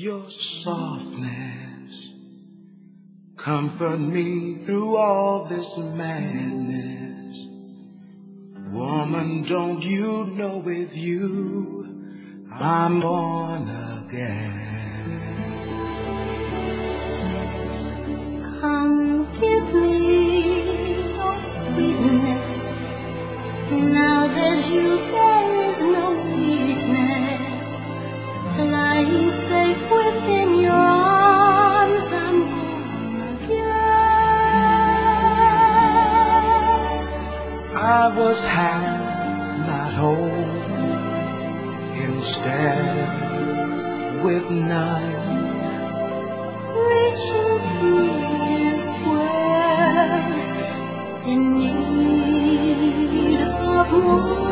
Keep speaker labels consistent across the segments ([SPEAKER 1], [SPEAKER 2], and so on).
[SPEAKER 1] Your softness comfort me through all this madness. Woman, don't you know with you I'm born again?
[SPEAKER 2] Come give me your sweetness. Now there's you, there is no weakness. Lying safe within your arms, I'm born again.
[SPEAKER 1] I was half, not whole, instead with none.
[SPEAKER 2] Reaching through this world in need of one.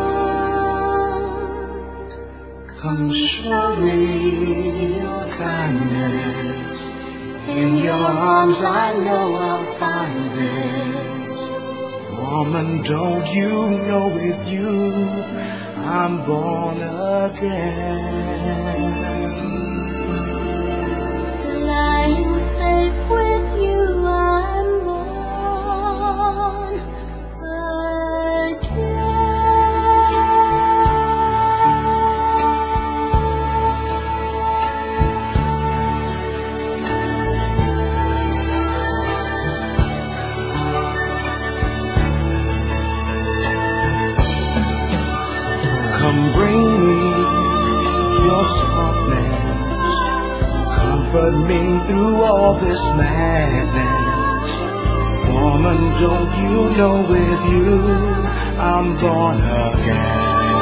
[SPEAKER 1] Come show me your kindness. In your arms I know I'll find this. Woman, don't you know with you I'm born again?
[SPEAKER 2] Lying safe with you, I'm born again.
[SPEAKER 1] Come bring me your softness. Comfort me through all this madness. Woman, don't you know with you I'm born again?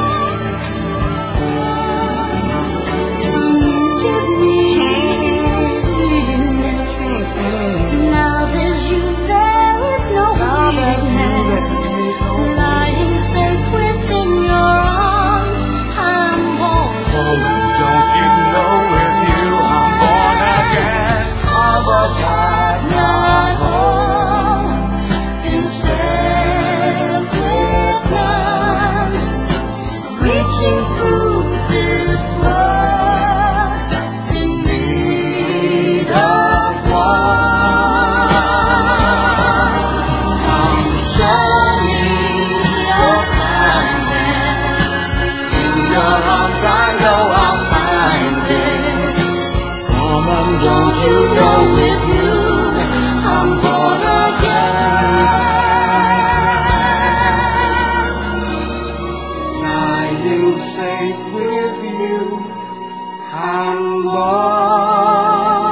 [SPEAKER 2] Give me sweetness. Now there's you, there is no weakness. Lying safe within your arms, I'm born.
[SPEAKER 1] Woman, don't you know with you I'm born again? I was high,
[SPEAKER 2] Not whole, instead with none. Reaching through this world in need of one. Come show me your kindness. In your arms I know I'll find it.
[SPEAKER 1] woman,
[SPEAKER 2] Don't you know with you I'm born again?
[SPEAKER 1] lying safe with you I'm born